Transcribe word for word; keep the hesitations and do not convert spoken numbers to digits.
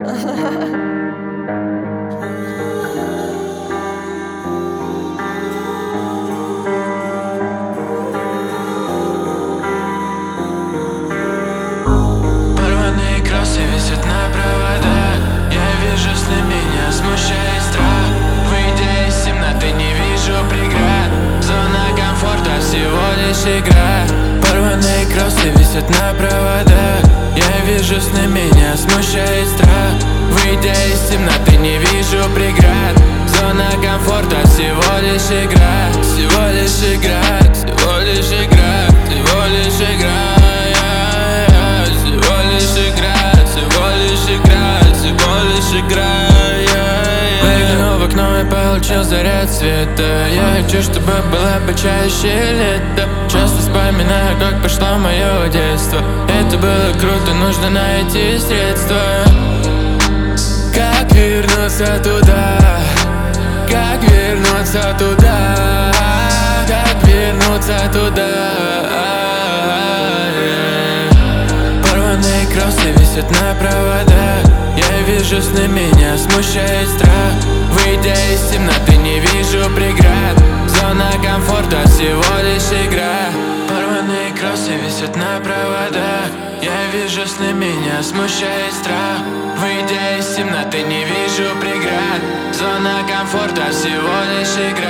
Порванные кроссы висят на проводах. Я вижу сны, меня смущает страх. Выйдя из темноты, не вижу преград. Зона комфорта всего лишь игра. Порванные кроссы висят на проводах. Я вижу сны, меня смущает страх. Выйдя из темноты, не вижу преград. Зона комфорта всего лишь игра. Всего лишь игра, всего лишь игра, всего лишь игра. Всего лишь игра, всего лишь игра, всего лишь игра. Выглянул в окно и получил заряд света. Я хочу, чтобы было почаще лето. Часто вспоминаю, как пошло мое детство. Это было круто, нужно найти средства. Как вернуться туда? Как вернуться туда? Как вернуться туда? Порванные кроссы висят на проводах. Я вижу сны, меня смущает страх. Выйдя из темноты, не вижу преград. Зона комфорта всего лишь игра. Порванные кроссы висят на проводах. Я вижу сны, меня смущает страх. Выйдя из темноты, не вижу преград. Зона комфорта всего лишь игра.